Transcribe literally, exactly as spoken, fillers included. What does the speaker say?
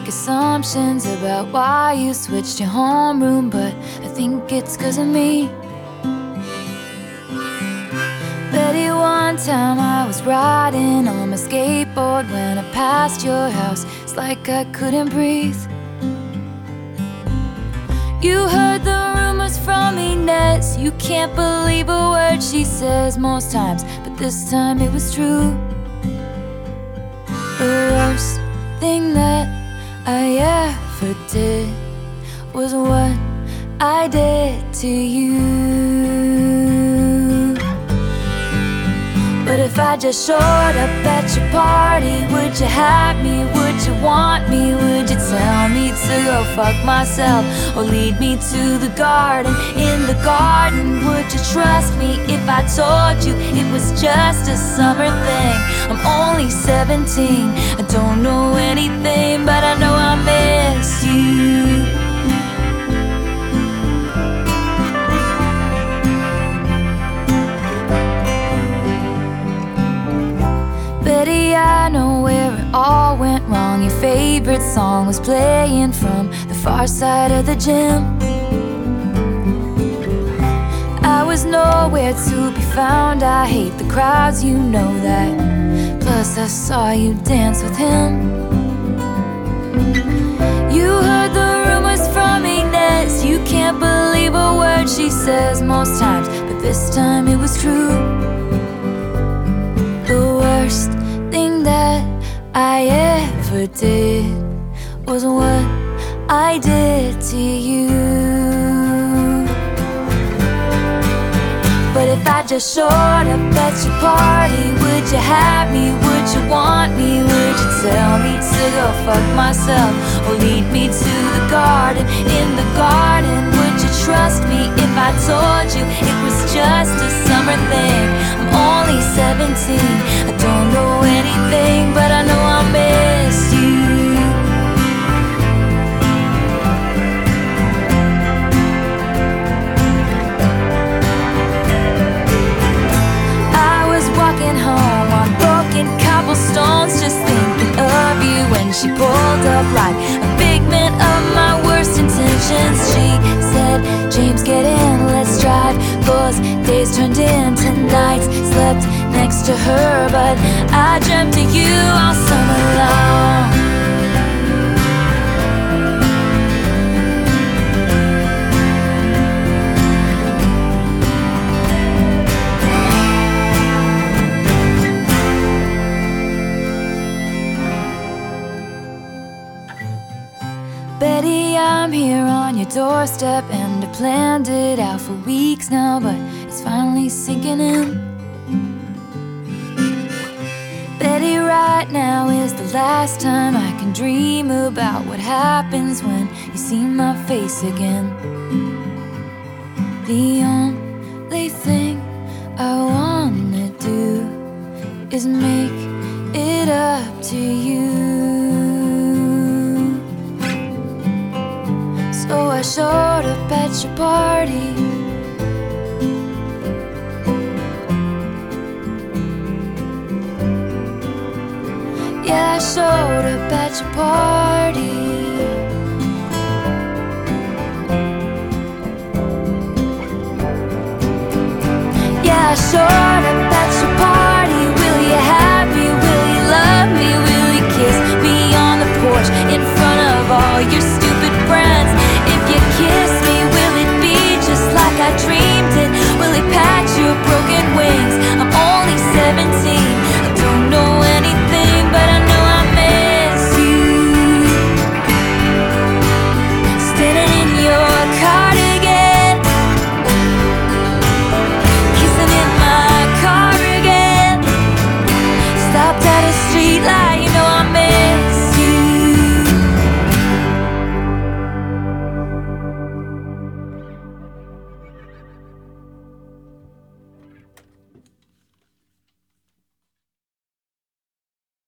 make assumptions about why you switched your homeroom, but I think it's 'cause of me. Betty, one time I was riding on my skateboard when I passed your house. It's like I couldn't breathe. You heard the rumors from Inez. You can't believe a word she says most times, but this time it was true. The worst thing that I ever did was what I did to you. But if I just showed up at your party, would you have me? Would you want me? Would you tell me to go fuck myself or lead me to the garden? In the garden, would you trust me if I told you it was just a summer thing? I'm only seventeen, I don't know anything, but I know I miss you. Betty, I know where it all went wrong. Your favorite song was playing from the far side of the gym. I was nowhere to be found. I hate the crowds, you know that. Plus I saw you dance with him. You heard the rumors from Inez. You can't believe a word she says most times, but this time it was true. The worst thing that I ever did was what I did to you. But if I just showed up at your party, would you have me? Would you want me? Would you tell me to go fuck myself or lead me to the garden? In the garden, would you trust me if I told you it was just a summer thing? I'm only seventeen, I don't know anything, but I know I miss you. Walking home on broken cobblestones, just thinking of you when she pulled up like a figment of my worst intentions. She said, James, get in, let's drive. Those days turned into nights. Slept next to her, but I dreamt of you all summer long. Betty, I'm here on your doorstep, and I planned it out for weeks now, but it's finally sinking in. Betty, right now is the last time I can dream about what happens when you see my face again. The only thing I wanna do is make it up to you. So I showed up at your party. Yeah, I showed up at your party.